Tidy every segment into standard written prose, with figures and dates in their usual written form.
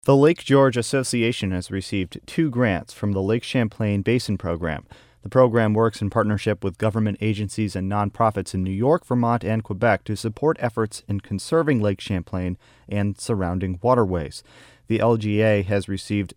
The Lake George Association has received 2 grants from the Lake Champlain Basin Program. The program works in partnership with government agencies and nonprofits in New York, Vermont, and Quebec to support efforts in conserving Lake Champlain and surrounding waterways. The LGA has received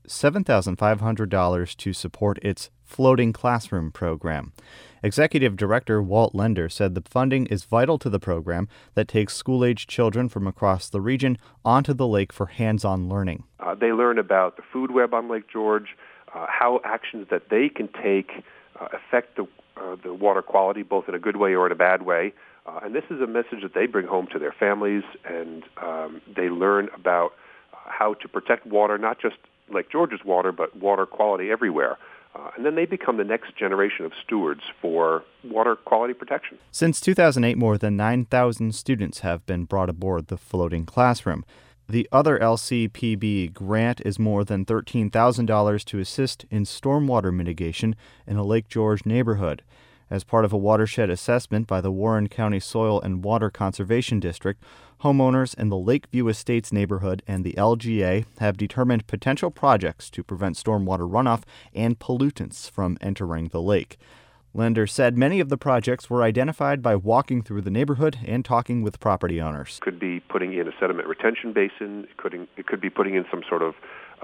$7,500 to support its Floating Classroom program. Executive Director Walt Lender said the funding is vital to the program that takes school-age children from across the region onto the lake for hands-on learning. They learn about the food web on Lake George, how actions that they can take affect the water quality, both in a good way or in a bad way. And this is a message that they bring home to their families, and they learn about how to protect water, not just Lake George's water, but water quality everywhere. And then they become the next generation of stewards for water quality protection. Since 2008, more than 9,000 students have been brought aboard the Floating Classroom. The other LCPB grant is more than $13,000 to assist in stormwater mitigation in a Lake George neighborhood. As part of a watershed assessment by the Warren County Soil and Water Conservation District, homeowners in the Lakeview Estates neighborhood and the LGA have determined potential projects to prevent stormwater runoff and pollutants from entering the lake. Lender said many of the projects were identified by walking through the neighborhood and talking with property owners. It could be putting in a sediment retention basin. It could be putting in some sort of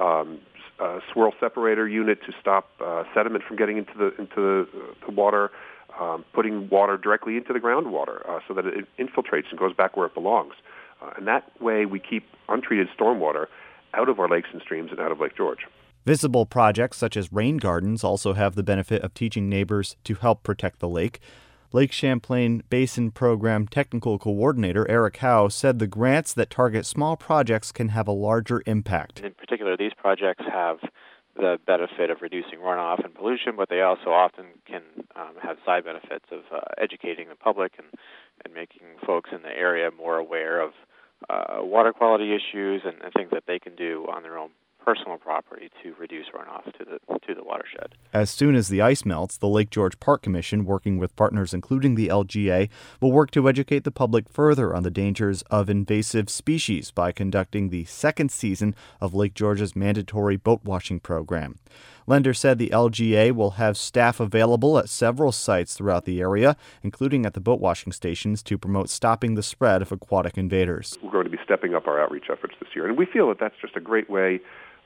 swirl separator unit to stop sediment from getting into the water. Putting water directly into the groundwater so that it infiltrates and goes back where it belongs. And that way we keep untreated stormwater out of our lakes and streams and out of Lake George. Visible projects such as rain gardens also have the benefit of teaching neighbors to help protect the lake. Lake Champlain Basin Program Technical Coordinator Eric Howe said the grants that target small projects can have a larger impact. In particular, these projects have the benefit of reducing runoff and pollution, but they also often can have side benefits of educating the public and making folks in the area more aware of water quality issues and things that they can do on their own personal property to reduce runoff to the watershed. As soon as the ice melts, the Lake George Park Commission, working with partners including the LGA, will work to educate the public further on the dangers of invasive species by conducting the second season of Lake George's mandatory boat washing program. Lender said the LGA will have staff available at several sites throughout the area, including at the boat washing stations, to promote stopping the spread of aquatic invaders. We're going to be stepping up our outreach efforts this year, and we feel that that's just a great way.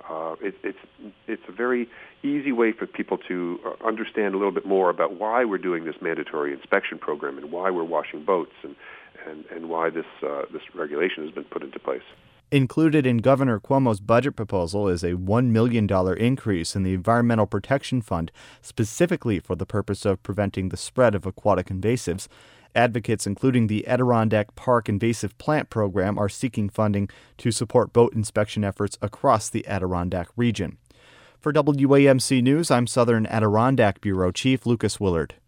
It's a very easy way for people to understand a little bit more about why we're doing this mandatory inspection program and why we're washing boats and why this regulation has been put into place. Included in Governor Cuomo's budget proposal is a $1 million increase in the Environmental Protection Fund, specifically for the purpose of preventing the spread of aquatic invasives. Advocates, including the Adirondack Park Invasive Plant Program, are seeking funding to support boat inspection efforts across the Adirondack region. For WAMC News, I'm Southern Adirondack Bureau Chief Lucas Willard.